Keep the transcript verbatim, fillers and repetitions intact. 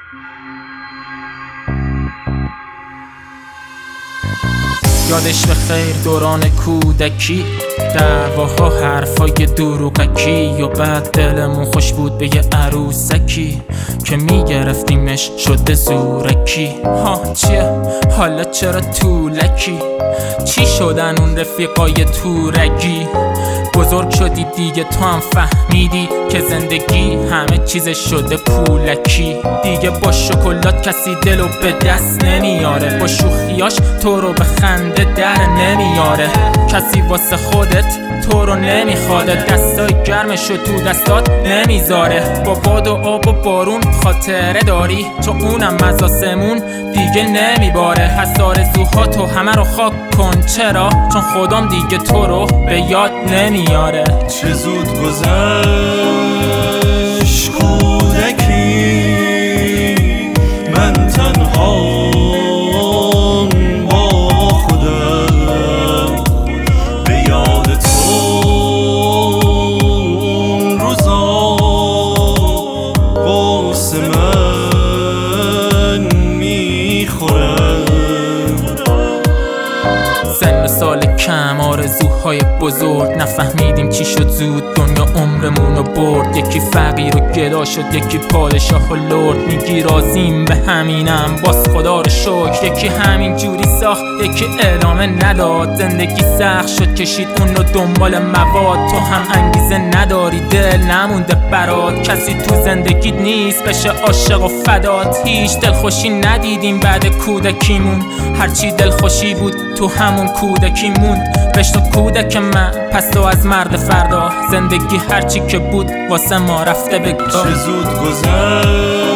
یادش به خیر دوران کودکی، دعواها حرفای دروغکی، و بعد دلمون خوش بود به یه عروسکی که میگرفتیمش شده زورکی. ها چیه حالا چرا طولکی؟ چی شدن اون رفیقای تورگی؟ بزرگ شدی دیگه تو هم فهمیدی که زندگی همه چیز شده پولکی. دیگه با شکلات کسی دلو به دست نمیاره، با شوخیاش تو رو به خنده در نمیاره. کسی واسه خودت تو رو نمیخواد، دستای گرمشو تو دستات نمیذاره. با باد و آب و بارون خاطره داری، چون اونم از آسمون دیگه نمیباره. پس آرزوها تو همه رو خاک کن، چرا؟ چون خودم دیگه تو رو به یاد نمیاره. چه زود گذشت کودکی، من تنها سن سال کم آرزوهای بزرگ، نفهمیدیم چی شد زود دنیا عمرمونو برد. یکی فقیر و گدا شد، یکی پادشاه و لرد. میگی رازیم به همینم باز خدا رو شکر. یکی همین جوری ساخت، یکی ادامه نداد. زندگی سخت شد کشید اون رو دنبال مواد. تو هم انگیزه نداری، دل نمونده برات. کسی تو زندگیت نیست بشه عاشق و فدات. هیچ دلخوشی ندیدیم بعد کودکیمون، هرچی دلخوشی بود تو همون کودکی موند. بشنو کودک من، پس تو از مرد فردا. زندگی هرچی که بود واسه ما رفته به چه زود گذشت